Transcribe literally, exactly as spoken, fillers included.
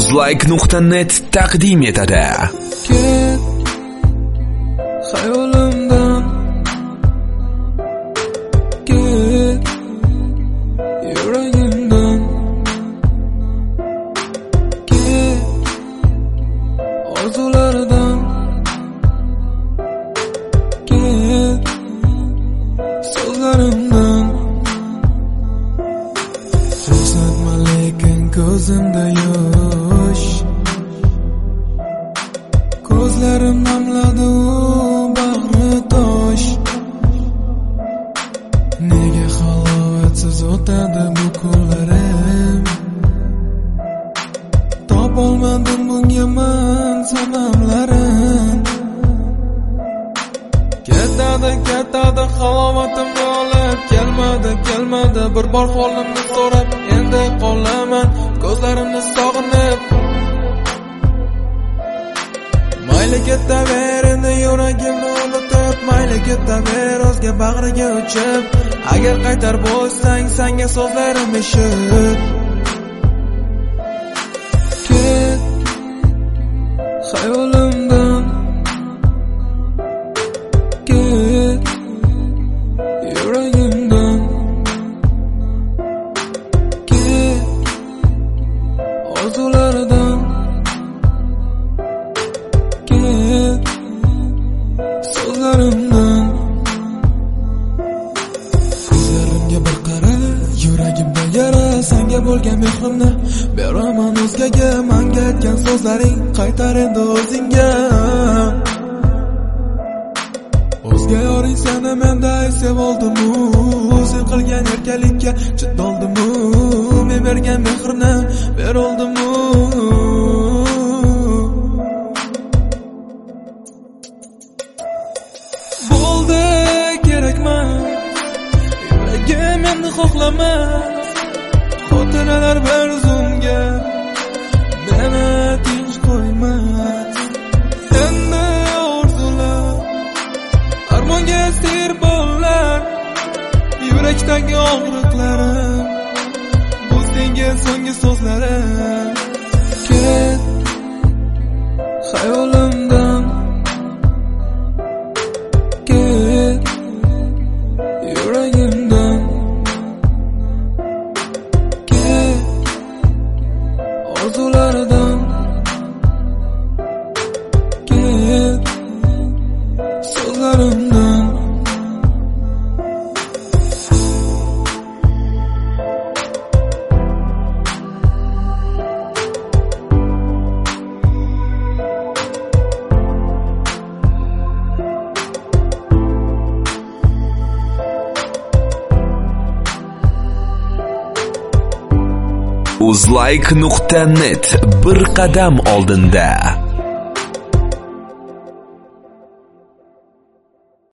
uzlike nuqta net taqdim etadi. Ket xayolimdan, ket yuragimdan, ket orzulardan, ket so'zlarimdan. Ko'rsatma lekin ko'zimda yosh, ko'zlarim namladi u bag'ri tosh. Nega halovatsiz o'tadi bu kunlarim? Topolmadim bunga man sabablarim. Ketadi ketadi halovatimni olib, kelmadi kelmadi bir bor holimni so'rab. Endi qolaman ko'zlarimni sog'inib. Mayli ketaver endi yuragimni unutib, mayli ketaver o'zga bag'riga uchib. Agar qaytar bo'lsang senga so'zlarim eshit. Ket xayolimdan, ket yuragimdan, ket orzulardan, ket so'zlarimdan. Ko'zlarimga bir qara, yuragimda yara, senga bo'lgan mehrimni beraman o'zgaga. Menga aytgan so'zlaring qaytar endi o'zingga. O'zga yoring seni menday sevoldim-u, sen qilgan erkalikka chidoldim-u, men bergan mehrni beroldim-u. Bo'ldi kerakmas, yuragim endi xohlamas, xotiralar bir zumga meni tinch qo'ymas. Endi orzular armonga esir bollar, yurakdagi og'riqlarim bu senga so'nggi so'zlarim. Ket xayolimdan, ket yuragimdan, ket orzulardan, ket so'zlarimdan. uzlike nuqta net bir qadam oldinda.